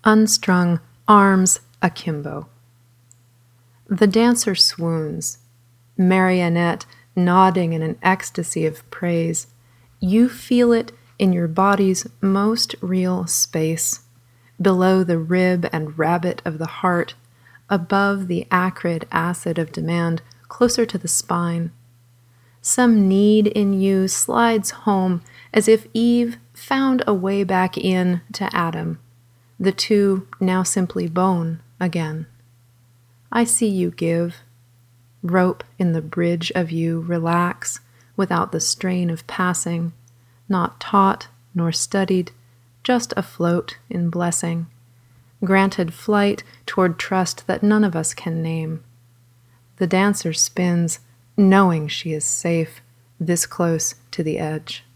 unstrung, arms akimbo. The dancer swoons, marionette nodding in an ecstasy of praise. You feel it in your body's most real space, below the rib and rabbit of the heart, above the acrid acid of demand, closer to the spine. Some need in you slides home as if Eve found a way back in to Adam, the two now simply bone again. I see you give. Rope in the bridge of you relax without the strain of passing, not taught nor studied, just afloat in blessing, granted flight toward trust that none of us can name. The dancer spins, knowing she is safe, this close to the edge.